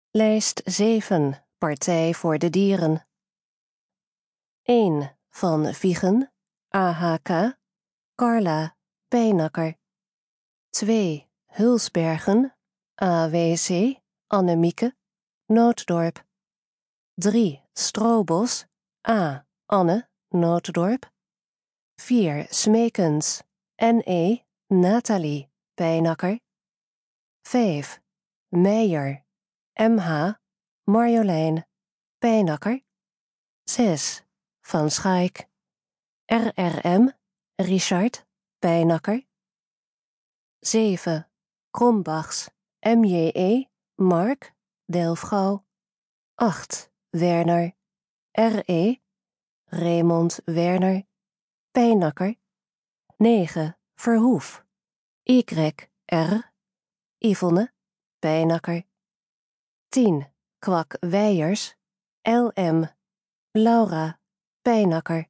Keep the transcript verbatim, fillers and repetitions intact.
Lijst zeven, Partij voor de Dieren. één. Van Viegen, A H K, Carla, Pijnakker. twee. Hulsbergen, A W C, Annemieke, Nooddorp. drie. Stroobos, A. Anne, Nooddorp. vier. Smekens, N E, Nathalie, Pijnakker. vijf. Meijer, M H, Marjolein, Pijnakker. zes. Van Schaik, R R M, Richard, Pijnakker. zeven. Krombachs, M J E, Mark, Delfgauw. acht. Werner, R E, Raymond Werner, Pijnakker. negen. Verhoef, Y R, Yvonne, Pijnakker. tien. Kwak Weijers, L M, Laura, Pijnakker.